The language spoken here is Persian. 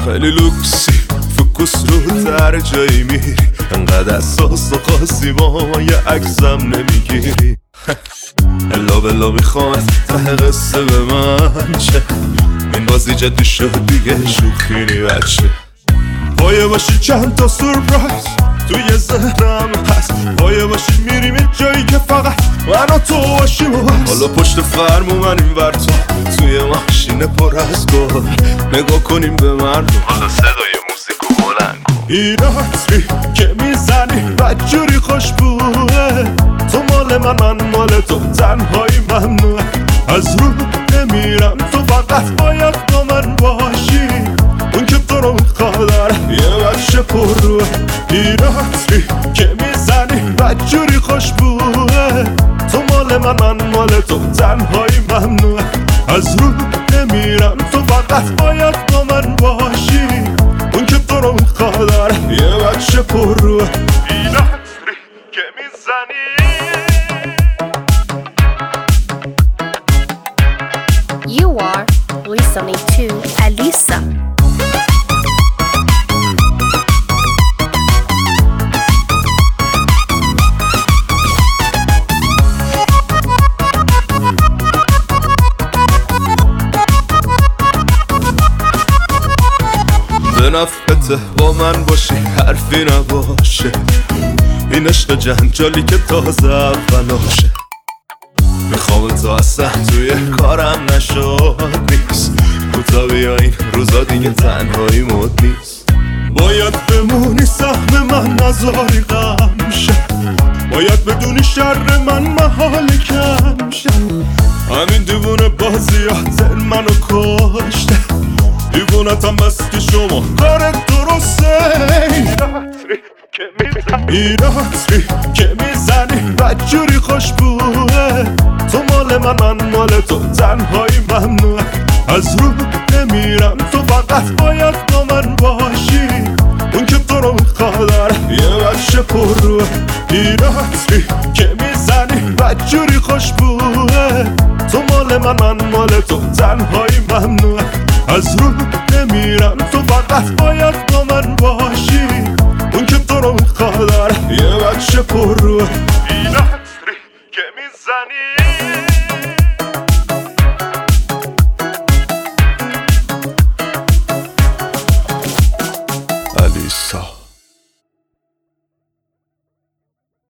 خیلی لوکسی فوکوس رو تر جایی میری، انقدر اساس و خاصی با ما یه عکسم نمیگیری. الا بلا میخوام ته قصه به من چه، این بازی جدی شد دیگه شوخی نی بچه. پایه باشی چند تا سورپرایز توی ذهنم هست، پایه باشی میریم یه جایی که فقط من و تو باشیم و بس. حالا پشت فرمون من این ور تو توی ماشین پر از گل، نگاه کنیم به مردم، حالا صدای موسیقی بلند کن. این عطری که میزنی بدجوری خوشبوه، تو مال من مال تو، تنهایی ممنوعه. از رو نمیرم تو فقط باید با من باشی، اون که تو رو میخواد یه بچه پر روه. این عطری که میزنی بدجوری خوشبوه، تو مال من مال تو، تنهایی ممنوعه. از رو نمیرم تو فقط باید با من باشی، اون که تو رو میخواد یه بچه پر روه. این عطری که میزنی. You are listening to Alisa. به نفعته با من باشی حرفی نباشه، این عشق جنجالی که تازه اولاشه. میخوام تو اصلا توی کارم نشد نیست، کوتا بیا این روزا دیگه تنهایی مد نیست. باید بمونی سهم من نذاری غم شه، باید بدونی شر من محال کم شه. همین دیوونه بازیات منو کشته، دیوونتم بس که شما کار درسته. این عطری که میزنی بدجوری خوشبوه، تو مال من مال تو، تنهایی ممنوعه. از رو نمیرم تو فقط باید با من باشی، اون که تو رو میخواد یه بچه پر روه. این عطری که میزنی بدجوری خوشبوه، تو مال من مال تو، تنهایی ممنوعه. از رو نمیرم تو فقط باید با من باشی، اون که تو رو میخواد یه بچه پر روه. این عطری که میزنی.